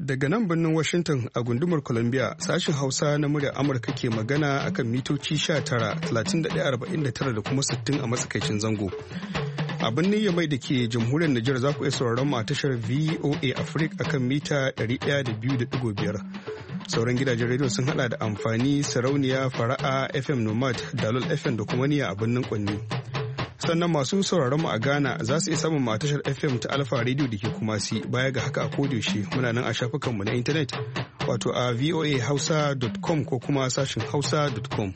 daga nan birnin Washington a gundumar Columbia sashin Hausa na muryar Amurka ke magana akan mitoci 19, 31, da kuma 60 a matsakaicin zango. A birnin Yamai da ke jamhuriyar Nijar za ku iya sauraron mu a tashar VOA Africa akan mita 102.5. Sauran gidajen rediyo sun hada da amfani, sarauniya, fara'a, FM Nomad, Dalol FM da kuma niyya a birnin Kwanni. Sannan masu sauraron mu a Ghana za su iya samun mu a tashar FM ta Alpha Radio da ke Kumasi. Baya ga haka a kodayaushe muna nan a shafukanmu na intanet wato a voahausa.com ko kuma sashin hausa.com.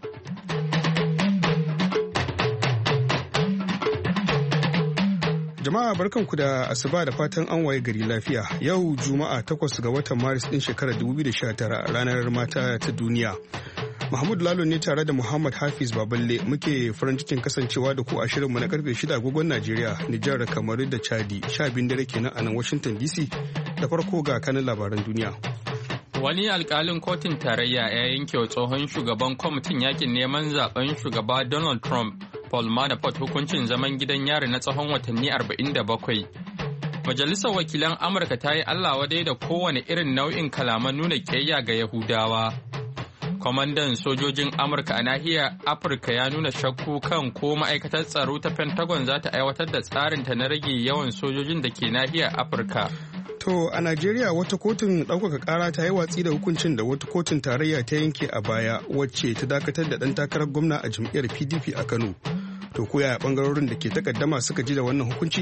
Jama'a barkanku da asuba da fatan an waye gari lafiya. Yau Juma'a 8 ga watan Maris din shekarar 2019 ranar mata ta duniya. Mahmud Lalo ne tare da Muhammad Hafiz Baballe muke farin cikin kasancewa da ku a shirinmu na karfe 6 agogon Najeriya, Nijar, Kamaru da Chadi, 12 dare kenan a nan Washington DC. Da farko ga kanin labaran duniya. Wani alkalin kotun tarayya ya yanke wa tsohon shugaban kwamitin yakin neman zaben shugaba Donald Trump, Paul Manafort, hukuncin zaman gidan yari na tsawon watanni 47. Majalisar wakilan Amurka ta yi Allah wadai da kowane irin nau'in kalaman nuna ƙiyayya ga Yahudawa. Kwamandan sojojin Amurka a nahiyar Afirka ya nuna shakku kan ko ma'aikatar tsaro ta Pentagon za ta aiwatar da tsarinta na rage yawan sojojin da ke nahiyar Afirka. To a Najeriya wata kotun ɗaukaka ƙara ta yi watsi da hukuncin da wata kotun tarayya ta yanke a baya wacce ta dakatar da ɗan takarar gwamna a jam'iyyar PDP a Kano. To ko yaya ɓangarorin da ke takaddama suka ji da wannan hukunci?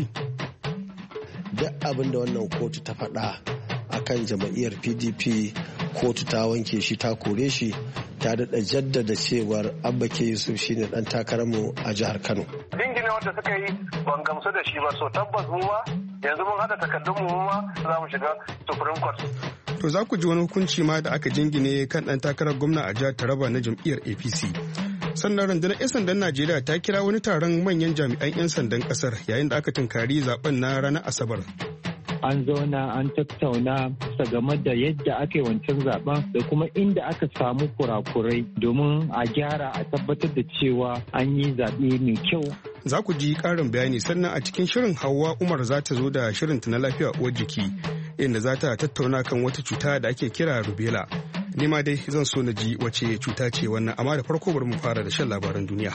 Duk abin da wannan kotu ta faɗa akan jam'iyyar PDP kotu ta wanke shi ta kore shi ta daɗa jaddada cewar Abba K Yusuf shine ɗan takararmu a jihar Kano. Dingine wanda suka yi ban gamsu da shi ba, so tabbas mu ma yanzu mun haɗa takardun mu ma za mu shiga Supreme Court. To za ku ji wani hukunci ma da aka jingine kan ɗan takarar gwamna a jihar Taraba na jam'iyyar APC. Sannan rundunar 'yan sandan Najeriya ta kira wani taron manyan jami'an 'yan sandan ƙasar yayin da aka tunkari zaben na ranar Asabar. An zauna an tattauna game da yadda aka yi wancan zaben da kuma inda aka samu kurakurai domin a gyara a tabbatar da cewa an yi zaɓe mai kyau. Za ku ji ƙarin bayani sannan a cikin shirin Hauwa Umar za ta zo da shirinta na lafiya uwar jiki inda za ta tattauna kan wata cuta da ake kira rubella. Ni ma dai zan so na ji wace cuta ce wannan amma da farko bari mu fara da shan labaran duniya.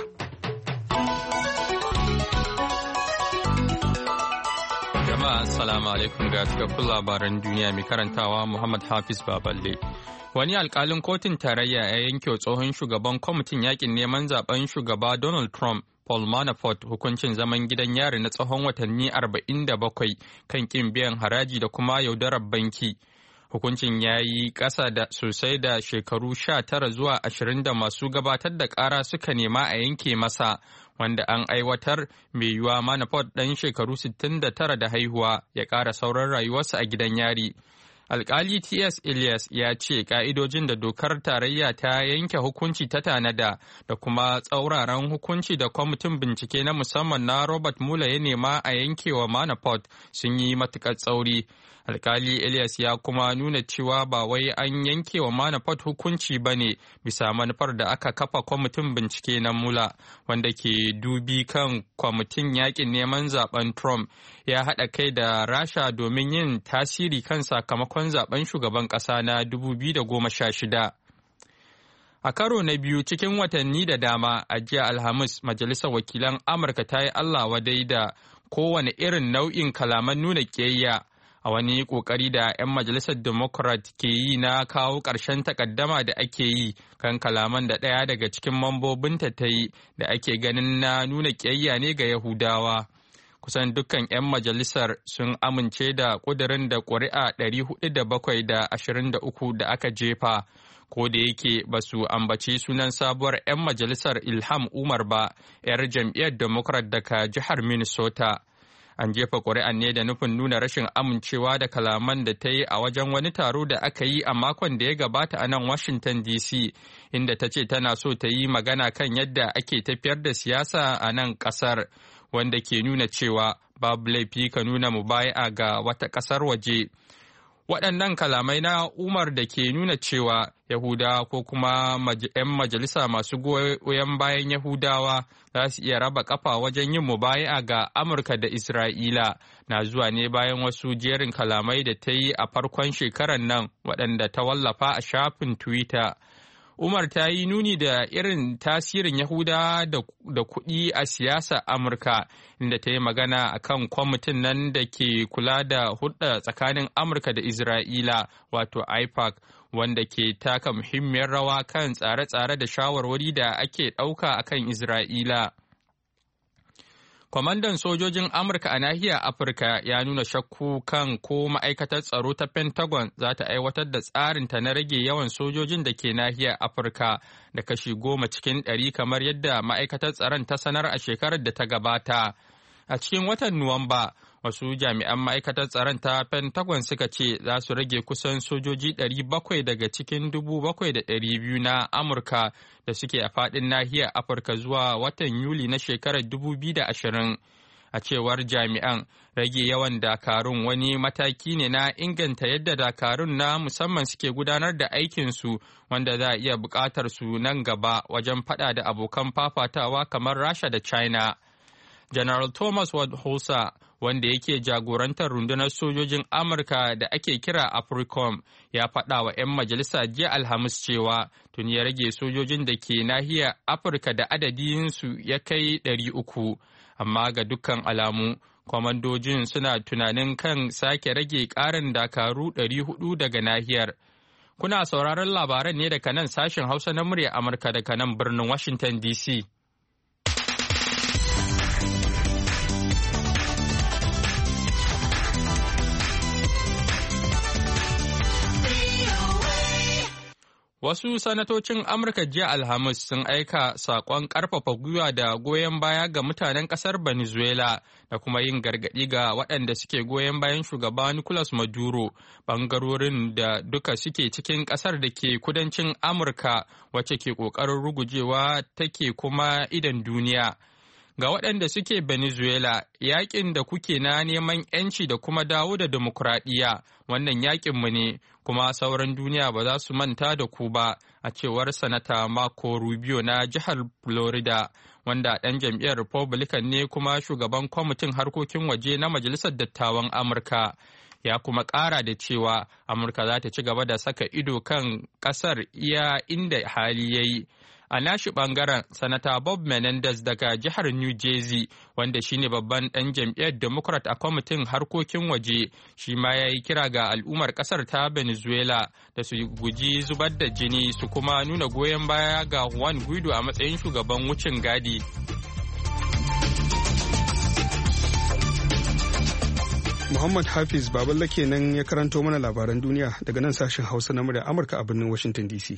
Assalamu alaikum ga cikakkun labaran duniya mai karantawa Muhammad Hafiz Baballe. Wani alkalin kotun tarayya ya yanke tsohon shugaban kwamitin yakin neman zaben shugaba Donald Trump, Paul Manafort, hukuncin zaman gidan yari na tsawon watanni 47 kan kin biyan haraji da kuma yaudarar banki. Hukuncin ya yi ƙasa da sosai da shekaru 19 zuwa 20 da masu gabatar da ƙara suka nema a yanke masa, wanda an aiwatar mai yiwuwa Manafort ɗan shekaru 69 da haihuwa ya ƙara sauran rayuwarsa a gidan yari. Alƙali T.S. Elias ya ce ƙa'idojin da dokar tarayya ta yanke hukunci ta tanada da kuma tsauraran hukunci da kwamitin bincike na musamman na Robert Mueller ya nema a yankewa Manafort sun yi matuƙar tsauri. Alkali Elias ya kuma nuna cewa ba wai an yanke wa Manafort hukunci ba ne bisa manufar da aka kafa kwamitin bincike na Mueller wanda ke dubi kan kwamitin yakin neman zaben Trump ya haɗa kai da Rasha domin yin tasiri kan sakamakon zaben shugaban ƙasa na 2016. A karo na biyu cikin watanni da dama a jiya Alhamis, Majalisar Wakilan Amurka ta yi Allah wadai da kowane irin nau'in kalaman nuna ƙiyayya a wani ƙoƙari da 'yan majalisar Democrat ke yi na kawo ƙarshen takaddama da ake yi kan kalaman da ɗaya daga cikin mambobinta ta yi da ake ganin na nuna ƙiyayya ne ga Yahudawa. Kusan dukkan 'yan majalisar sun amince da ƙudurin da ƙuri'a 407 da aka jefa, ko da yake ba su ambaci sunan sabuwar 'yan majalisar Ilham Umar ba, 'yar jam'iyyar Democrat daga jihar Minnesota. An jefa ƙuri'an ne da nufin nuna rashin amincewa da kalaman da ta yi a wajen wani taro da aka yi a makon da ya gabata a nan Washington DC, inda ta ce tana so ta yi magana kan yadda ake tafiyar da siyasa a nan ƙasar, wanda ke nuna cewa babu laifi ka nuna mubaya'a ga wata ƙasar waje. Waɗannan kalamai na Umar da ke nuna cewa Yahudawa ko kuma 'yan majalisa masu goyon bayan Yahudawa za su iya raba kafa wajen yin mubaya'a ga Amurka da Isra'ila na zuwa ne bayan wasu jerin kalamai da ta yi a farkon shekarar nan waɗanda ta wallafa a shafin Twitter. Umar ta yi nuni da irin tasirin Yahudawa da kuɗi a siyasar Amurka, inda ta yi magana a kan kwamitin nan da ke kula da hulɗa tsakanin Amurka da Isra'ila, wato IPAC, wanda ke taka muhimmiyar rawa kan tsare-tsare da shawarwari da ake ɗauka a kan Isra'ila. Kwamandan sojojin Amurka a nahiyar Afirka ya nuna shakku kan ko ma'aikatar tsaro ta Pentagon za ta aiwatar da tsarinta na rage yawan sojojin da ke nahiyar Afirka da kashi 10 cikin 100 kamar yadda ma'aikatar tsaron ta sanar a shekarar da ta gabata. A cikin watan Nuwamba, wasu jami'an ma'aikatar tsaron ta Pentagon suka ce za su rage kusan sojoji 700 daga cikin 7,200 na Amurka da suke a faɗin nahiyar Afirka zuwa watan Yuli na shekarar 2020. A cewar jami'an, rage yawan dakarun wani mataki ne na inganta yadda dakarun na musamman suke gudanar da aikinsu, wanda za a iya buƙatar su nan gaba wajen faɗa da abokan fafatawa kamar Rasha da China. General Thomas Waldhauser, wanda yake jagorantar rundunar sojojin Amurka da ake kira AFRICOM, ya faɗa wa 'yan majalisa jiya Alhamis cewa tuni ya rage sojojin da ke nahiyar Afirka da adadinsu ya kai 300, amma ga dukkan alamu, kwamandojin suna tunanin kan sake rage ƙarin dakaru 400 daga nahiyar. Kuna sauraron labaran ne daga nan sashen Hausa na murya Amurka daga nan birnin Washington DC. Wasu sanatocin Amurka jiya Alhamis sun aika saƙon ƙarfafa gwiwa da goyon baya ga mutanen ƙasar Venezuela da kuma yin gargaɗi ga waɗanda suke goyon bayan shugaba Nicolas Maduro, ɓangarorin da duka suke cikin ƙasar da ke kudancin Amurka wacce ke ƙoƙarin rugujewa take kuma idan duniya. Ga waɗanda suke Venezuela, yaƙin da kuke na neman 'yanci da kuma dawo da demokuraɗiyya, wannan yaƙinmu ne, kuma sauran duniya ba za su manta da ku ba, a cewar Sanata Marco Rubio na jihar Florida, wanda ɗan jam'iyyar Republican ne kuma shugaban kwamitin harkokin waje na Majalisar Dattawan Amurka. Ya kuma ƙara da cewa Amurka za ta ci gaba da saka ido kan ƙasar iya inda hali ya yi. A nashi ɓangaren, Sanata Bob Menendez daga jihar New Jersey, wanda shine babban ɗan jam'iyyar Democrat a kwamitin harkokin waje, shi ma ya yi kira ga al'ummar ƙasar ta Venezuela da su guji zubar da jini su kuma nuna goyon baya ga Juan Guaido a matsayin shugaban wucin gadi. Muhammad Hafiz Baballa kenan ya karanto mana labaran duniya daga nan sashen Hausa na murya Amurka a birnin Washington DC.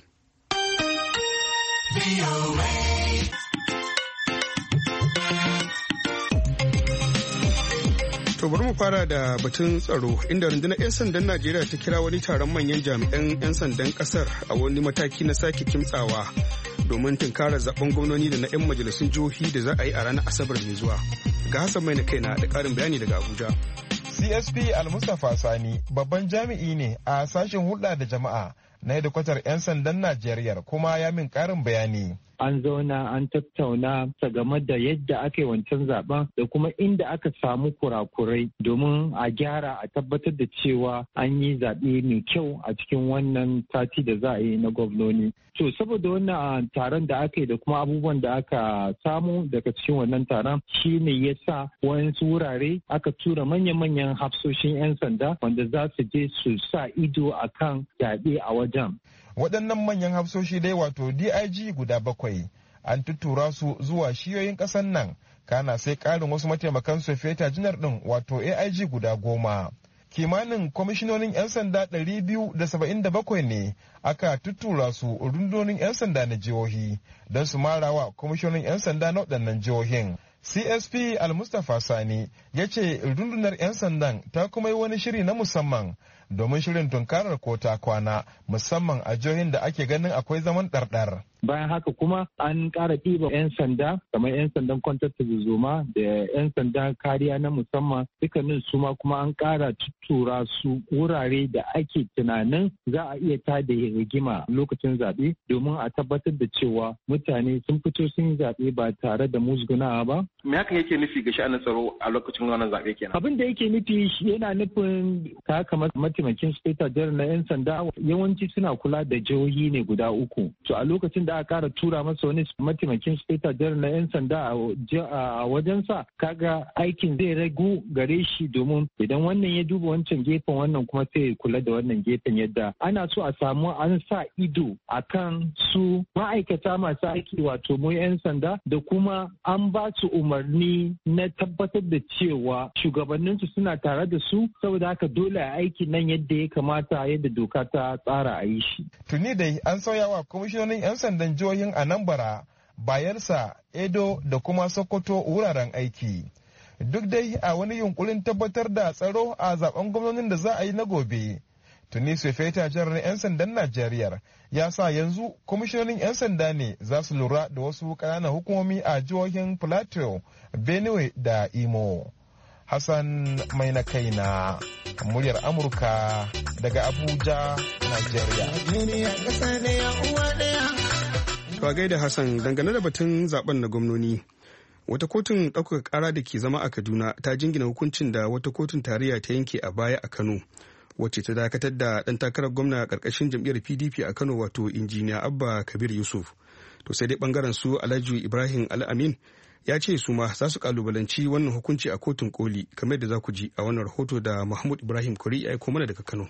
To bari mu fara da batun tsaro inda rundunar 'yan sandan Najeriya ta kira wani taron manyan jami'an 'yan sandan kasar a wani mataki na sake kimtsawa domin tunkarar zaben gwamnoni da na 'yan majalisun jihohi da za a yi a ranar Asabar mai zuwa. Ga Hassan Mai na kaina da ƙarin bayani daga Abuja. CSP Al-Mustapha Sani babban jami'i ne a sashen hulɗa da jama'a na hedikwatar 'yan sandan Najeriya kuma ya min ƙarin bayani. An zauna an tattauna game da yadda aka yi wancan zaben da kuma inda aka samu kurakurai domin a gyara a tabbatar da cewa an yi zaɓe mai kyau a cikin wannan sati da za a yi na gwamnoni. To saboda wannan taron da aka yi da kuma abubuwan da aka samu daga cikin wannan taron shi ne ya sa wayansu wurare aka tura manya-manyan hafsoshin 'yan sanda wanda za su je su sa ido a kan zaɓe a wajen. Waɗannan manyan hafsoshi dai wato DIG guda 7 an tuttura su zuwa shiyoyin ƙasar nan, kana sai ƙarin wasu mataimakan sofeta janar ɗin wato AIG guda 10. Kimanin kwamishinonin 'yan sanda 277 ne aka tuttura su rundunonin 'yan sanda na jihohi don su marawa kwamishinonin 'yan sanda na waɗannan jihohin. CSP Al-Mustapha Sani ya ce rundunar 'yan sandan ta kuma yi wani shiri na musamman domin shirin tunkarar kota kwana musamman a jihohin da ake ganin akwai zaman ɗarɗar. bayan haka kuma an ƙara ɗiba 'yan sanda kamar 'yan sandan kwantar zoma da 'yan sandan kariya na musamman dukkanin su ma kuma an ƙara tuttura su wurare da ake tunanin za a iya tada rigima lokacin zaɓe domin a tabbatar da cewa mutane sun fito sun yi zaɓe ba tare da musgunawa ba. Me hakan yake nufi ga sha'anin tsaro a lokacin wannan zaɓe kenan? Abin da yake nufi yana nufin ta kamar mataimakin speta jar na 'yan sanda yawanci suna kula da jihohi ne guda uku. To a lokacin da aka kara tura masa wani mataimakin speta jar na 'yan sanda a wajensa kaga aikin zai ragu gare shi domin idan wannan ya duba wancan gefen wannan kuma sai ya kula da wannan gefen yadda ana so a samu an sa ido akan su ma'aikata masu aiki wato mu 'yan sanda da kuma an ba su umarni na tabbatar da cewa shugabanninsu suna tare da su saboda haka dole a aiki nan yadda ya kamata yadda doka ta tsara a yi shi. Tuni dai an sauya wa kwamishinonin 'yan sandan jihohin Anambra, Bayelsa, Edo da kuma Sokoto wuraren aiki. Duk dai a wani yunkurin tabbatar da tsaro a zaben gwamnonin da za a yi na gobe. Tuni Sufeta Janar 'yan sandan Najeriya ya sa yanzu kwamishinonin 'yan sanda ne za su lura da wasu ƙananan hukumomi a jihohin Plateau, Benue da Imo. Hassan mai na kaina, muryar Amurka daga Abuja, Najeriya. To gaida Hassan, dangane da batun zaben na gwamnoni. Wata kotun ɗaukaka ƙara da ke zama a Kaduna ta jingina hukuncin da wata kotun tarayya ta yanke a baya a Kano, wacce ta dakatar da ɗan takarar gwamna a ƙarƙashin jam'iyyar PDP a Kano wato injiniya Abba Kabir Yusuf. To sai dai ɓangaren su Alhaji Ibrahim Al-Amin ya ce su ma za su kalubalanci wannan hukunci a kotun koli, kamar da za ku ji a wannan rahoto da Mahmud Ibrahim Kuri ya aiko mana daga Kano.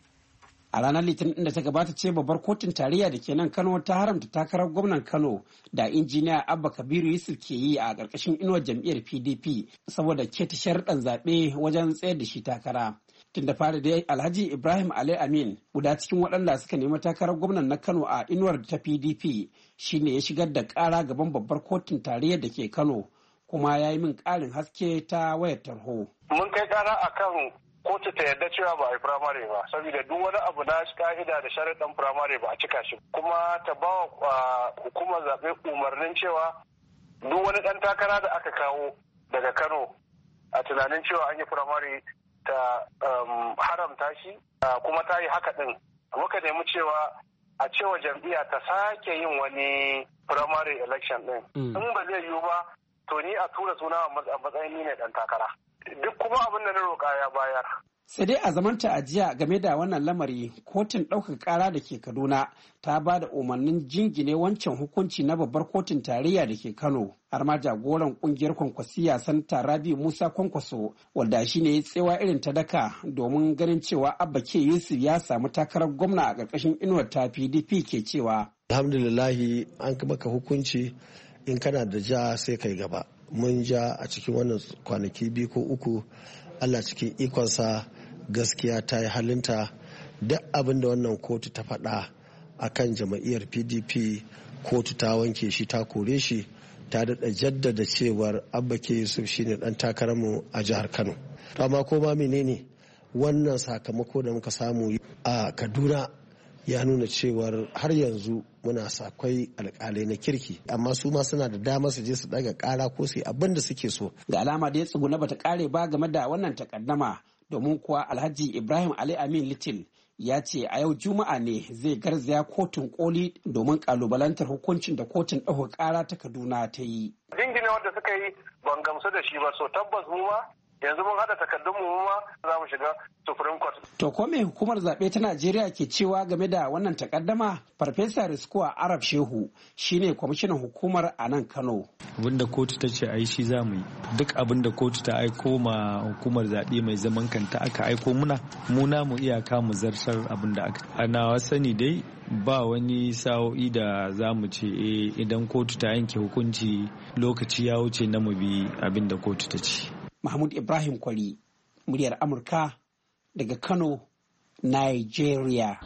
A ranar Litinin da ta gabata ce babbar kotun tarayya da ke nan Kano ta haramta takarar gwamnan Kano da injiniya Abba Kabiru Yusuf ke yi a ƙarƙashin inuwar jam'iyyar PDP saboda keta sharɗan zaɓe wajen tsayar da shi takara. Tun da fara dai Alhaji Ibrahim Ali Amin, guda cikin waɗanda suka nemi takarar gwamnan na Kano a inuwar ta PDP, shine ya shigar da ƙara gaban babbar kotun tarayyar da ke Kano, kuma ya yi min ƙarin haske ta wayar tarho. Mun kai ƙara akan kotu ta yarda cewa ba a yi firamare ba, saboda duk wani abu na ka'ida da sharaɗin firamare ba a cika shi, kuma ta ba wa hukumar zaɓe umarnin cewa duk wani ɗan takara da aka kawo daga Kano a tunanin cewa an yi firamare ta haramta shi, kuma ta yi haka ɗin. Muka nemi cewa a cewa jam'iyya ta sake yin wani primary election ɗin. In ba zai yiwu ba, to ni a tura suna a matsayin ni ne ɗan takara. Duk kuma abin da na roƙa ya bayar. Sai dai a zamanta a jiya game da wannan lamari, kotun ɗaukaka ƙara da ke Kaduna ta ba da umarnin jingine wancan hukunci na babbar kotun tarayya da ke Kano. Har ma jagoran ƙungiyar Kwankwasiya Sanata Rabi Musa Kwankwaso, wanda shi ne tsewa irin ta daka domin ganin cewa Abba K Yusuf ya samu takarar gwamna a ƙarƙashin inuwar ta PDP ke cewa. Alhamdulillahi an maka hukunci, in kana da ja sai kai gaba. Mun ja a cikin wannan kwanaki 2 ko 3, Allah cikin ikonsa gaskiya ta yi halinta. Duk abin da wannan kotu ta faɗa a kan jam'iyyar PDP, kotu ta wanke shi, ta kore shi, ta daɗa jaddada cewar Abba K Yusuf shine ɗan takararmu a jihar Kano. Amma ko ma menene wannan sakamako da muka samu a Kaduna ya nuna cewar har yanzu muna sakwai alkalai na kirki, amma su ma suna da damar su je su daga kara ko su abin da suke so. Da alama da ya tsuguna bata kare ba game da wannan takaddama, domin kuwa Alhaji Ibrahim Ali Amin Little ya ce a yau Juma'a ne zai garzaya kotun koli domin kalubalantar hukuncin da kotun ɗaukar kara ta Kaduna ta yi. Jingine wanda suka yi ban gamsu da shi ba, so tabbas mu ma yanzu mun haɗa takardun mu ma za mu shiga Supreme Court. To ko me hukumar zaɓe ta Najeriya ke cewa game da wannan takaddama? Farfesa Riskuwa Arab Shehu shine kwamishinan hukumar a nan Kano. Abinda kotu ta ce ai shi za mu yi. Duk abinda kotu ta aiko ma hukumar zaɓe mai zaman kanta aka aiko muna mu iyaka mu zartar abinda aka. Ana sani dai ba wani sa'o'i da za mu ce idan kotu ta yanke hukunci lokaci ya wuce na mu bi abinda kotu ta ce. Mahmud Ibrahim Kwari, muryar Amurka daga Kano, Nigeria.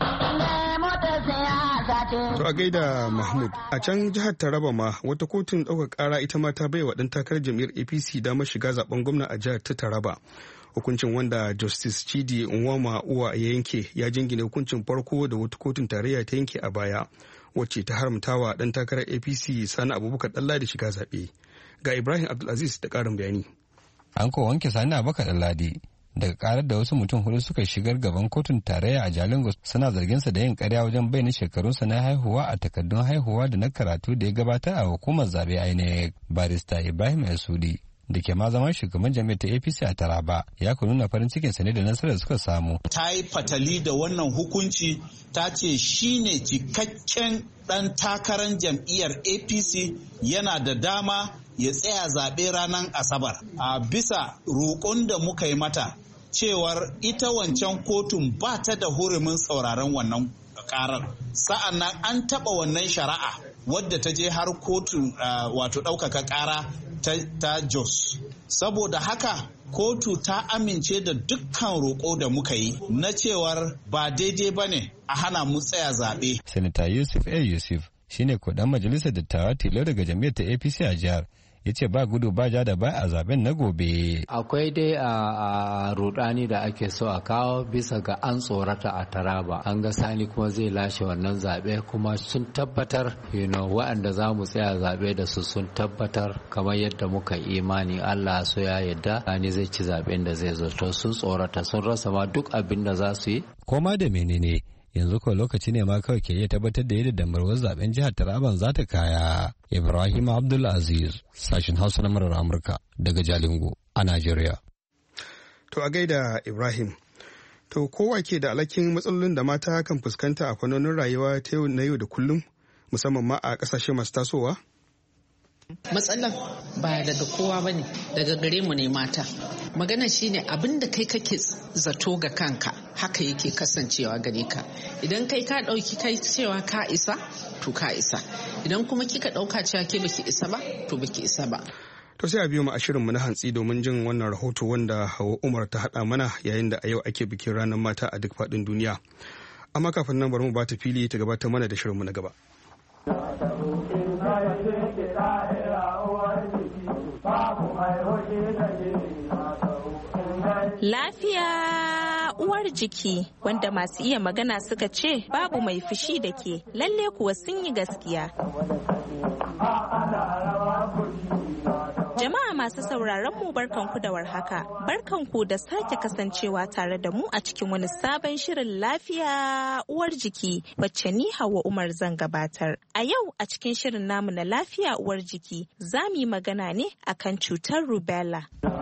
To a gaida Mahmud, a can jihar Taraba ma wata kotun ɗaukar ƙara ita ma ta bai wa ɗan takarar jam'iyyar APC damar shiga zaben gwamna a jihar ta Taraba. Hukuncin wanda Justice Chidi Nwama Uwa ya yanke ya jingine hukuncin farko da wata kotun tarayya ta yanke a baya, wacce ta haramtawa ɗan takarar APC Sani Abubakar Ɗanladi shiga zaɓe. Ga Ibrahim Abdulaziz da ƙarin bayani. An ko wanke Sani Abubakar Ɗanladi daga karar da wasu mutum hudu suka shigar gaban kotun tarayya a Jalingo suna zarginsa da yin karya wajen bayyana shekarunsa na haihuwa a takardun haihuwa da na karatu da ya gabatar a hukumar zabe INEC. Barista Ibrahim Yasudi da ke ma zaman shugaban jami'ar ta APC a Taraba ya ku nuna farin cikin sa ne da nasarar suka samu. Ta yi fatali da wannan hukunci ta ce shine cikakken dan takarar jam'iyyar APC yana da dama ya tsaya zaɓe ranar Asabar. A bisa roƙon da muka yi mata cewar ita wancan kotun ba ta da hurumin sauraron wannan karar. Sa'an nan an taɓa wannan shari'a wadda ta je har kotun wato ɗaukaka ƙara ta Jos. Saboda haka kotu ta amince da dukkan roƙo da muka yi na cewar ba daidai ba ne a hana mu tsaya zaɓe. Sanata Yusuf Yusuf shine kudan majalisar dattawa tilo daga jam'iyyar ta APC a jihar. Ya ce ba gudu ba ja da ba a zaben na gobe. Akwai dai a rudani da ake so a kawo bisa ga an tsorata a Taraba. An ga Sani kuma zai lashe wannan zaɓe kuma sun tabbatar waɗanda za mu tsaya zaɓe da su sun tabbatar kamar yadda muka imani Allah so ya yadda Sani zai ci zaɓen da zai zo. To sun tsorata sun rasa ma duk abin da za su yi. Koma da menene yanzu ko lokaci ne ma kawai ke iya tabbatar da yadda damarwar zaben jihar Taraban za ta kaya. Ibrahim Abdulaziz, sashen Hausa na murar Amurka daga Jalingo a Najeriya. To a gaida Ibrahim. To kowa ke da alhakin matsalolin da mata kan fuskanta a fannonin rayuwa ta yau na yau da kullum musamman ma a kasashe masu tasowa? Matsalar ba daga kowa ba ne, daga gare mu ne mata. Magana shine abin da kai kake zato ga kanka haka yake kasancewa gare ka. Idan kai ka ɗauki kai cewa ka isa, to ka isa. Idan kuma kika ɗauka cewa ke baki isa ba, to baki isa ba. To sai a biyo mu a shirinmu na hantsi domin jin wannan rahoto wanda Hauwa Umar ta haɗa mana yayin da a yau ake bikin ranar mata a duk faɗin duniya. Amma kafin nan bari mu ba ta fili ta gabatar mana da shirinmu na gaba. Lafiya uwar jiki, wanda masu iya magana suka ce babu mai fushi da ke, lalle kuwa sun yi gaskiya. Jama'a masu sauraron mu barkanku da warhaka. Barkanku da sake kasancewa tare da mu a cikin wani sabon shirin lafiya uwar jiki wacce ni Hauwa Umar zan gabatar. A yau a cikin shirin namu na lafiya uwar jiki za mu yi magana ne akan cutar rubella.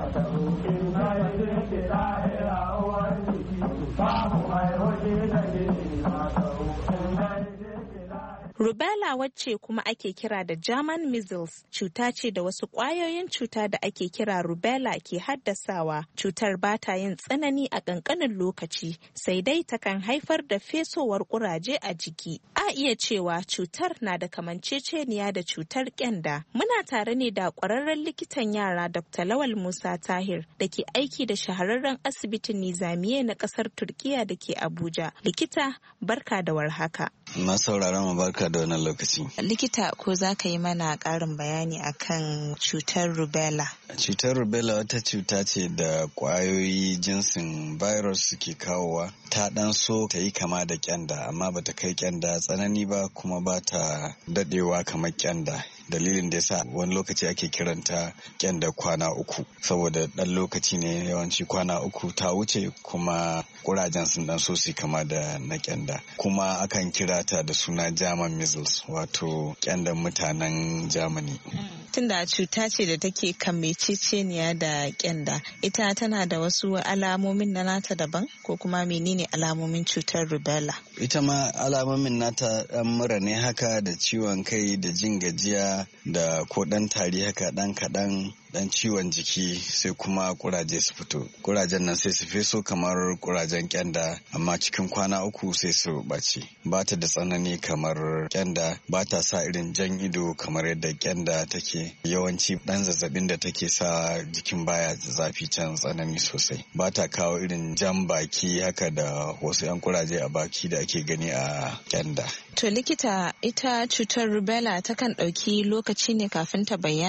Rubella wacce kuma ake kira da German measles cuta ce da wasu ƙwayoyin cuta da ake kira rubella ke haddasawa. Cutar ba ta yin tsanani a ƙanƙanin lokaci sai dai takan haifar da fesowar ƙuraje a jiki. A iya cewa cutar na da kamanceceniya da cutar ƙyanda. Muna tare ne da ƙwararren likitan yara Dr. Lawal Musa Tahir da ke aiki da shahararren asibitin Nizamiye na ƙasar Turkiya da ke Abuja. Likita, barka da warhaka. Masauraran mu barka da wannan lokaci. Likita, ko za ka yi mana ƙarin bayani akan cutar rubella? Cutar rubella wata cuta ce da ƙwayoyi jinsin virus suke kawowa. Ta ɗan so ta yi kama da ƙyanda amma bata kai ƙyanda tsanani ba kuma ba ta daɗewa kamar ƙyanda. Dalilin da yasa wani lokaci ake kiranta ƙyanda kwana uku saboda ɗan lokaci ne yawanci kwana uku ta wuce kuma ƙurajen sun ɗan so su kama da na ƙyanda kuma akan kira ta da suna German measles wato ƙyandan mutanen Germany. Tunda cuta ce da take kamanceceniya da ƙyanda, ita tana da wasu alamomin na nata daban ko kuma menene alamomin cutar rubella? Ita ma alamomin nata ɗan mura ne haka da ciwon kai da jin gajiya da ko ɗan tari haka ɗan kaɗan dan ciwon jiki sai kuma kuraje su fito. Kurajen nan sai su feso kamar kurajen ƙyanda amma cikin kwana uku sai su ɓace. Ba ta da tsanani kamar ƙyanda, ba ta sa irin jan ido kamar yadda ƙyanda take. Yawanci ɗan zazzabin da take sa jikin baya zafi can tsanani sosai. Ba ta kawo irin jan baki haka da wasu 'yan kuraje a baki da ake gani a ƙyanda. To likita, ita cutar rubella takan ɗauki lokaci ne kafin ta bayyana?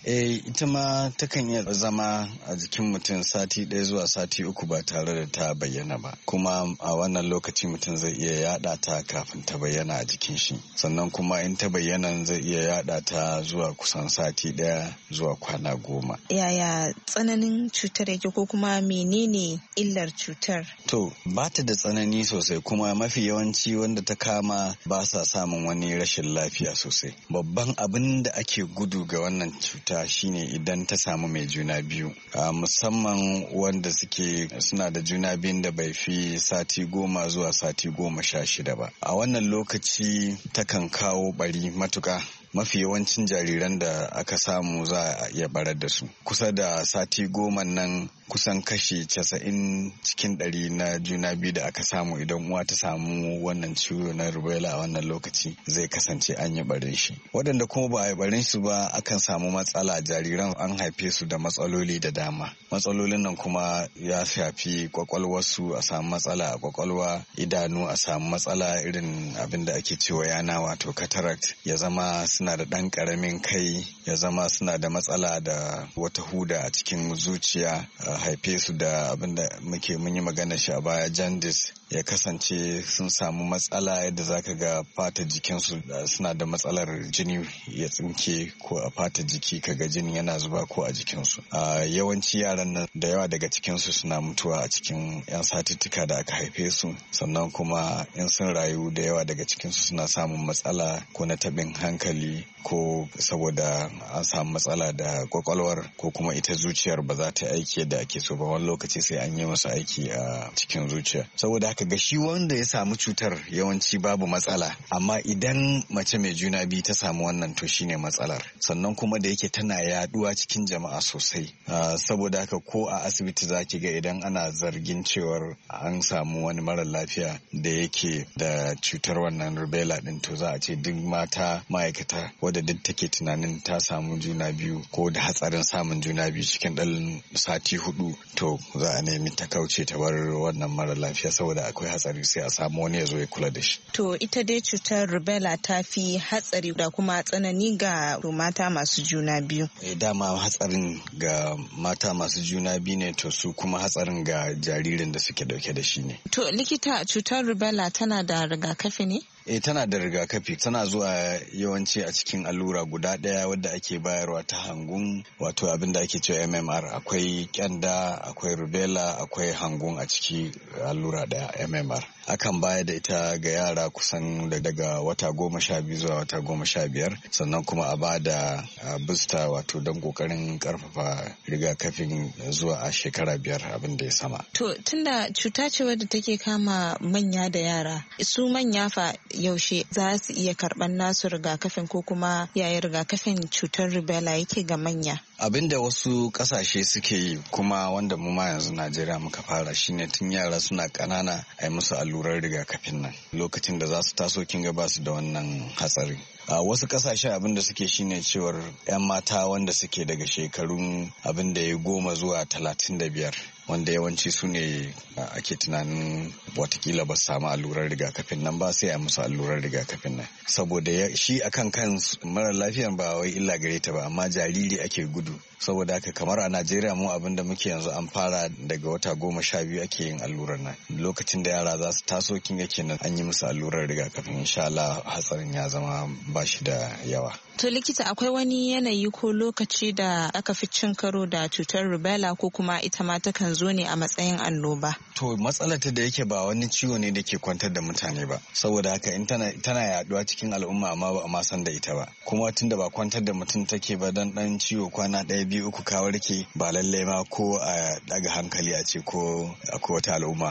Ita ma takan iya zama a jikin mutum sati 1 zuwa sati 3 ba tare da ta bayyana ba, kuma a wannan lokaci mutum zai iya yada ta kafin ta bayyana a jikin shi, sannan kuma in ta bayyana zai iya yada ta zuwa kusan sati 1 zuwa kwana 10. Yaya tsananin cutar yake ko kuma menene illar cutar? To ba ta da tsanani sosai, kuma mafi yawanci wanda ta kama ba sa samun wani rashin lafiya sosai. Babban abin da ake gudu ga wannan cuta shine idan ta samu mai juna biyu, musamman wanda suna da juna biyun da bai fi sati 10 zuwa sati 16 ba. A wannan lokaci takan kawo bari matuka. Mafi yawancin jariran da aka samu za a iya barar da su. Kusa da sati 10 nan kusan kashi 90 cikin 100 na juna biyu da aka samu idan uwa ta samu wannan ciwo na rubella a wannan lokaci zai kasance an yi barin shi. Waɗanda kuma ba a yi barin su ba akan samu matsala, jariran an haife su da matsaloli da dama. Matsalolin nan kuma ya shafi kwakwalwarsu, a samu matsala a kwakwalwa, idanu a samu matsala irin abin da ake cewa yana wato cataract, ya zama suna da ɗan ƙaramin kai, ya zama suna da matsala da wata huda a cikin zuciya, haife su da abin da mun yi magana shi a baya, jaundice, ya kasance sun samu matsala yadda zaka ga fata jikinsu suna da matsalar jini ya tsinke, ko a fata jiki kaga jini yana zuba ko a jikinsu. Yawanci yaran nan da yawa daga cikinsu suna mutuwa a cikin 'yan satuttuka da aka haife su, sannan kuma in sun rayu da yawa daga cikinsu suna samun matsala ko na taɓin hankali, ko saboda an samu matsala da kwakwalwar, ko kuma ita zuciyar ba za ta aiki yadda ake so ba, wani lokaci sai an yi masa aiki a cikin zuciya. Saboda haka ga shi wanda ya samu cutar yawanci babu matsala, amma idan mace mai juna biyu ta samu wannan to shine matsalar. Sannan kuma da yake tana yaduwa cikin jama'a sosai, saboda haka ko a asibiti za ki ga idan ana zargin cewar an samu wani mara lafiya da yake da cutar wannan rubella din, to za a ce duk mata ma'aikata wadda duk take tunanin ta samu juna biyu ko da hatsarin samun juna biyu cikin ɗan sati 4, to za a nemi ta kauce ta bar wannan mara lafiya, saboda akwai hatsari sai a samu wani ya zo ya kula da shi. To ita dai cutar rubella ta fi hatsari da kuma tsanani ga mata masu juna biyu. Dama hatsarin ga mata masu juna biyu ne, to su kuma hatsarin ga jaririn da suke dauke da shi ne. To likita, cutar rubella tana da rigakafi ne? Tana da rigakafi, tana zuwa yawanci a cikin allura guda ɗaya wadda ake bayarwa ta hangun, wato abin da ake cewa MMR. Akwai kyanda, akwai rubella, akwai hangun a ciki allura ɗaya MMR. Akan bayar da ita ga yara kusan daga wata 12 zuwa wata 15, sannan kuma a ba da booster, wato don kokarin karfafa rigakafin zuwa a shekara 5 abin da ya sama. To tunda cuta ce wadda take kama manya da yara, su manya fa yaushe za su iya karɓar nasu rigakafin, ko kuma yayin rigakafin cutar rubella yake ga manya? Abin da wasu kasashe suke yi, kuma wanda mu ma yanzu Najeriya muka fara, shine tun yara suna ƙanana a yi musu allurar rigakafin nan lokacin da za su taso, kin ga ba su da wannan hatsari. A wasu kasashe abin da suke shine cewar 'yan mata wanda suke daga shekarun abin da ya 10 zuwa 35, wanda yawanci su ne ake tunanin watakila ba su samu allurar rigakafin nan ba, sai a musu allurar rigakafin nan, saboda shi akan kan mara lafiyan ba wai illa gare ta ba, amma jariri ake gudu. Saboda haka kamar a Najeriya mu abin da muke yanzu an fara daga wata 12 ake yin allurar nan. Lokacin da yara za su taso, kin ga kenan an yi musu allurar rigakafin, insha Allah hatsarin ya zama ba shi da yawa. To likita, akwai wani yanayi ko lokaci da aka fi cin karo da cutar rubella, ko kuma ita ma takan zo ne a matsayin annoba? To matsalar ta da yake ba wani ciwo ne da ke kwantar da mutane ba, saboda haka in tana yaduwa cikin al'umma amma ba a ma san da ita ba, kuma tunda ba kwantar da mutum take ba, dan ciwo kwana 1, 2, 3 ka warke, ba lallai ma ko a daga hankali a ce ko akwai wata al'umma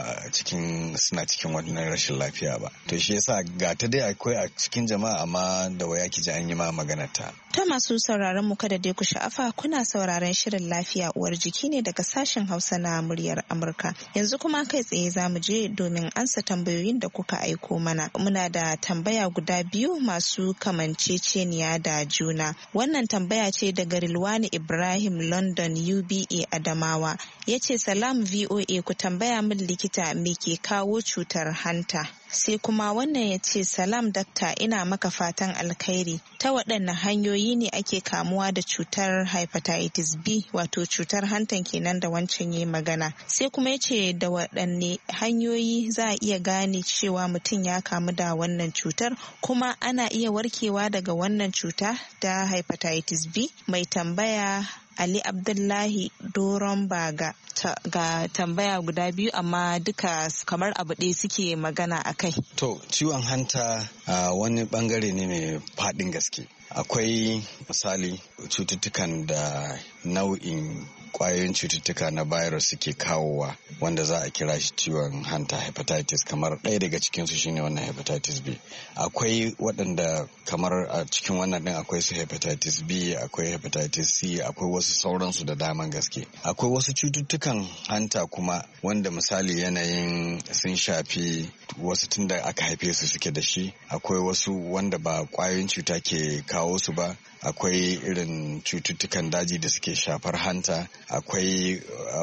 suna cikin wannan rashin lafiya ba. To shi yasa ga ta dai akwai a cikin jama'a, amma da waya ki ji an yi ma maganar ta. Ta masu sauraron mu, kada dai ku sha'afa, kuna sauraron shirin lafiya uwar jiki ne daga sashen Hausa na muryar Amurka. Yanzu kuma kai tsaye za mu je domin ansa tambayoyin da kuka aiko mana. Muna da tambaya guda 2 masu kamanceceniya da juna. Wannan tambaya ce daga Rilwani Ibrahim London UBA Adamawa. Ya ce, salam VOA, ku tambaya min likita me ke kawo cutar hanta? Sai kuma wannan ya ce salam dakta, ina maka fatan alkhairi. Ta waɗanne hanyoyi ne ake kamuwa da cutar hepatitis B wato cutar hantan kenan da wancan yayi magana. Sai kuma ya ce da waɗanne hanyoyi za a iya gane cewa mutum ya kamu da wannan cutar, kuma ana iya warkewa daga wannan cuta ta hepatitis B. Mai tambaya Ali Abdullahi Doron Baga. Ga tambaya guda biyu amma duka kamar abu ɗaya suke magana a kai. To, ciwon hanta wani bangare ne mai faɗin gaske. Akwai misali cututtukan da nau'in kwayoyin cututtuka na virus suke kawowa wanda za a kira shi ciwon hanta hepatitis, kamar ɗaya daga cikinsu shine wannan hepatitis B. Akwai waɗanda kamar a cikin wannan ɗin akwai su hepatitis B, akwai hepatitis C, akwai wasu sauransu da daman gaske. Akwai wasu cututtukan hanta kuma wanda misali yanayin sun shafi wasu tun da aka haife su suke da shi, akwai wasu wanda ba kwayoyin cuta ke kawo su ba, akwai irin cututtukan daji da suke shafar hanta, akwai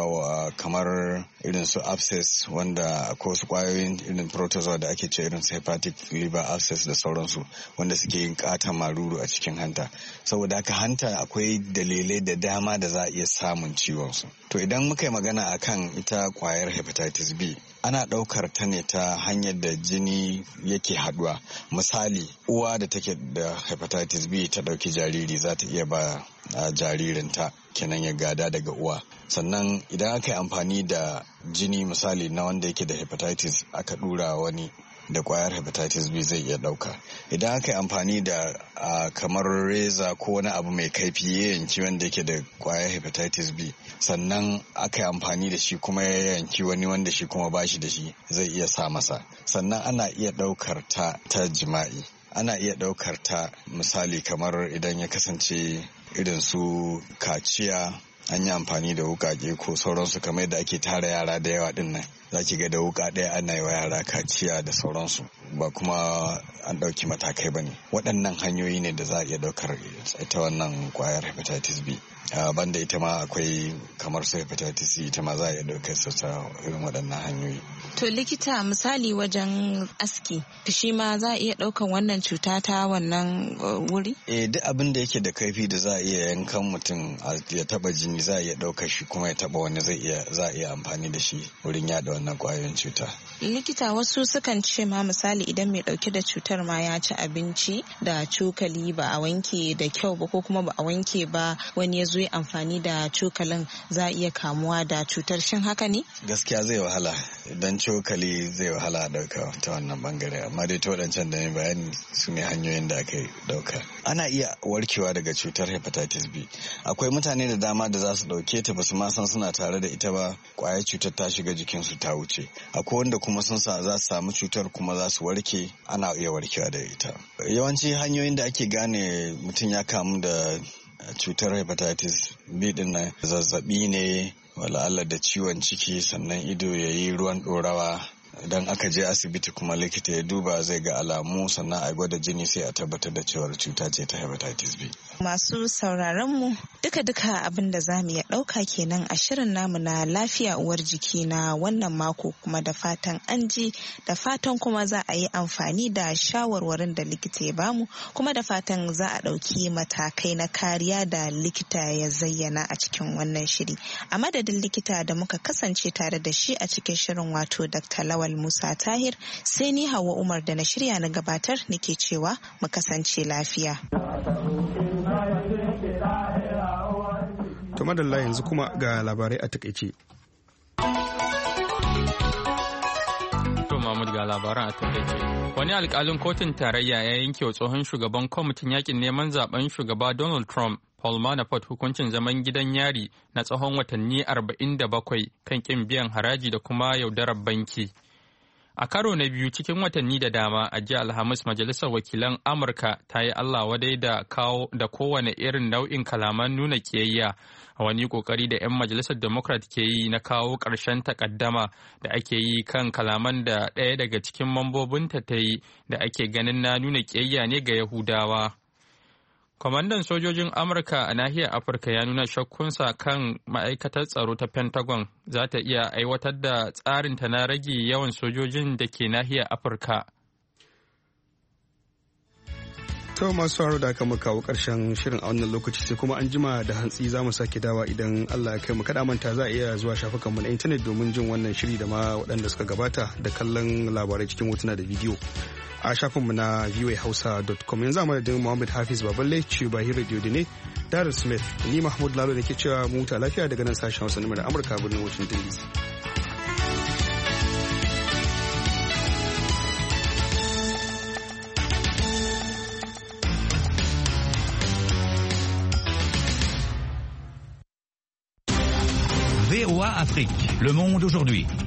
kamar irin su abscess wanda akwai wasu kwayoyin irin protozoa da ake ce irin su hepatic liver abscess da sauransu wanda suke yin katon maruru a cikin hanta. Saboda haka hanta akwai dalilai da dama da za a iya samun ciwon su. To idan muka yi magana akan ita kwayar hepatitis B, ana ɗaukar ta ne ta hanyar da jini yake haduwa. Misali, uwa da take da hepatitis B ta ɗauki jariri za ta iya ba jaririnta kenan ya gada daga uwa. Sannan idan aka yi amfani da jini misali na wanda yake da hepatitis aka ɗura wani da kwayar hepatitis B zai iya ɗauka. Idan aka yi amfani da kamar reza ko wani abu mai kaifi ya yanki wanda yake da kwayar hepatitis B, sannan aka yi amfani da shi kuma ya yanki wani wanda shi kuma bashi da shi, zai iya sa masa. Sannan ana iya ɗaukar ta jima'i. Ana iya ɗaukar ta misali kamar idan ya kasance irin su kaciya, an yi amfani da wukake ko sauransu, kamar yadda ake tara yara da yawa din nan, za ki ga da wuka ɗaya ana yi wa yara kaciya da sauransu, ba kuma an ɗauki matakai ba ne. Waɗannan hanyoyi ne da za a iya ɗaukar ita wannan kwayar hepatitis B. Banda ita ma akwai kamar su hepatitis C, ita ma za a iya ɗaukar su ta irin waɗannan hanyoyi. To likita, misali wajen aski, shi ma za a iya ɗaukan wannan cuta ta wannan wuri? Duk abin da yake da kaifi da za a iya yankan mutum ya taba jini za a iya ɗaukar shi, kuma ya taba wani za a iya amfani da shi wurin yada wannan kwayoyin cuta. Likita, wasu sukan ce ma misali idan mai ɗauke da cutar ma ya ci abinci da cokali ba a wanke da kyau ba, ko kuma ba a wanke ba, wani ya zo ya amfani da cokalin, za a iya kamuwa da cutar. Shin haka ne? Gaskiya zai wahala, idan cokali zai wahala a ɗauka ta wannan bangare, amma dai ta waɗancan da bayani su ne hanyoyin da aka ɗauka. Ana iya warkewa daga cutar hepatitis B. Akwai mutane da dama da za su ɗauke ta ba su ma san suna tare da ita ba, kwayar cutar ta shiga jikinsu ta wuce. Akwai wanda kuma sun za su samu cutar kuma za su warke, ana iya warkewa da ita. Yawanci hanyoyin da ake gane mutum ya kamu da cutar hepatitis B din nan zazzabi ne, wala Allah da ciwon ciki, sannan ido ya yi ruwan ɗorawa. Idan aka je asibiti kuma likita ya duba zai ga alamu, sannan a gwada jini sai a tabbatar da cewar cuta ce ta hepatitis B. Masu sauraron mu duka abin da za mu iya ɗauka kenan a shirin namu na lafiya uwar jiki na wannan mako, kuma da fatan an ji, da fatan kuma za a yi amfani da shawarwarin da likita ya bamu, kuma da fatan za a ɗauki matakai na kariya da likita ya zayyana a cikin wannan shiri. A madadin likita da muka kasance tare da shi a cikin shirin, wato Dr. Lawal Musa Tahir, sai ni Hauwa Umar da na shirya na gabatar nake cewa mu kasance lafiya. To madalla, yanzu kuma ga labarai a takaice. To Mahmud, ga labaran a takaice. Wani alkalin kotun tarayya ya yanke wa tsohon shugaban kwamitin yakin neman zaben shugaba Donald Trump, Paul Manafort, hukuncin zaman gidan yari na tsawon watanni 47 kan kin biyan haraji da kuma yaudarar banki. A karo na biyu cikin watanni da dama, a jiya Alhamis, Majalisar Wakilan Amurka ta yi Allah wadai da kowane irin nau'in kalaman nuna kiyayya a wani kokari da 'yan Majalisar Democrat ke yi na kawo ƙarshen takaddama da ake yi kan kalaman da ɗaya daga cikin mambobinta ta yi da ake ganin na nuna kiyayya ne ga Yahudawa. Kwamandan sojojin Amurka a nahiyar Afirka ya nuna shakkunsa kan ma'aikatar tsaro ta Pentagon za ta iya aiwatar da tsarinta na rage yawan sojojin da ke nahiyar Afirka. To masu sauraro da aka kawo karshen shirin a wannan lokaci sai kuma an jima da hantsi za mu sake dawa idan Allah ya kai mu. Kada manta za a iya zuwa shafukanmu na intanet domin jin wannan shiri da ma waɗanda suka gabata da kallon labarai cikin hotuna da bidiyo a shafinmu na voahausa.com. yanzu a madadin Muhammad Hafiz Baballe, Ciba Hiro Diodine, Darren Smith, ni Mahmud Lalo da ke cewa mu huta lafiya daga nan sashen Hausa na Amurka birnin Washington DC. VOA Afrique, le monde aujourd'hui.